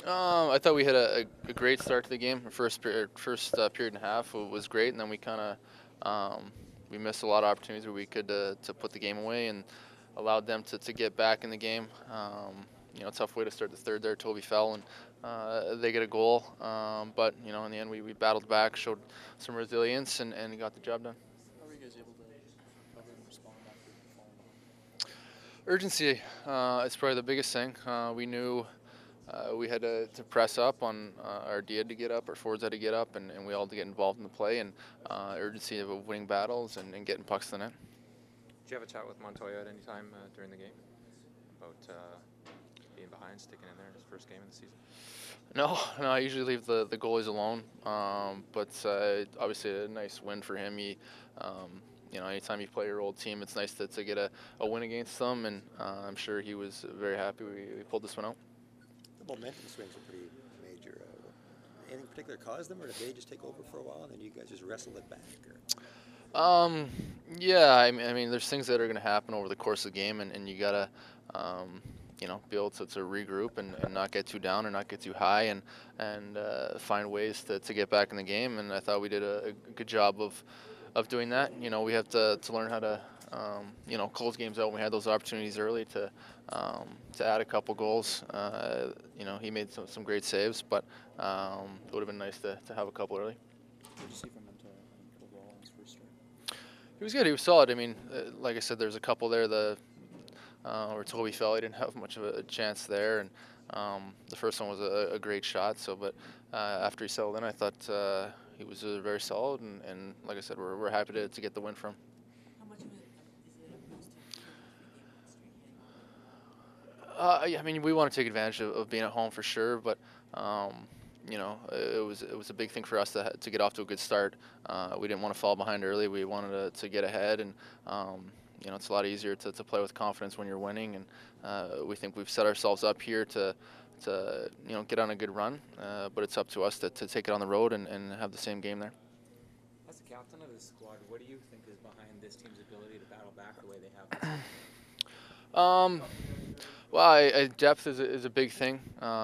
I thought we had a great start to the game. Our first period and a half was great, and then we kind of we missed a lot of opportunities where we could to put the game away and allowed them to get back in the game. Tough way to start the third there. Toby fell and they get a goal, but in the end we battled back, showed some resilience, and got the job done. How were you guys able to recover and respond after falling behind? Urgency is probably the biggest thing. We knew we had to press up on our D had to get up, our forwards had to get up, and we all had to get involved in the play and urgency of winning battles and getting pucks to the net. Did you have a chat with Montoya at any time during the game about being behind, sticking in there in his first game of the season? No, I usually leave the goalies alone, but obviously a nice win for him. Anytime you play your old team, it's nice to get a win against them, and I'm sure he was very happy we pulled this one out. The momentum swings are pretty major. Anything particular caused them, or did they just take over for a while and then you guys just wrestled it back? Yeah, I mean, there's things that are going to happen over the course of the game, and you gotta, be able to regroup and not get too down or not get too high, and find ways to get back in the game. And I thought we did a good job of doing that. We have to learn how to, close games out when we had those opportunities early to add a couple goals. He made some great saves, but it would have been nice to have a couple early. What did you see from Montoya overall in his first start? He was good. He was solid. I mean, like I said, there's a couple there where Toby fell. He didn't have much of a chance there, and the first one was a great shot. But after he settled in, I thought he was very solid, and like I said, we're happy to get the win from. How much of it is it a boost to Yeah, I mean, we want to take advantage of being at home for sure, but it was a big thing for us to get off to a good start. We didn't want to fall behind early. We wanted to get ahead, and it's a lot easier to play with confidence when you're winning. And we think we've set ourselves up here to get on a good run, but it's up to us to take it on the road and have the same game there. As the captain of this squad, what do you think is behind this team's ability to battle back the way they have this season? Well, depth is a big thing.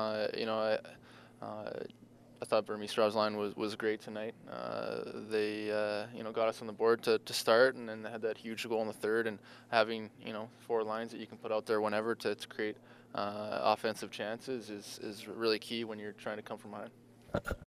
I thought Burmese line was great tonight. They got us on the board to start, and then they had that huge goal in the third. And having 4 lines that you can put out there whenever to create offensive chances is really key when you're trying to come from behind.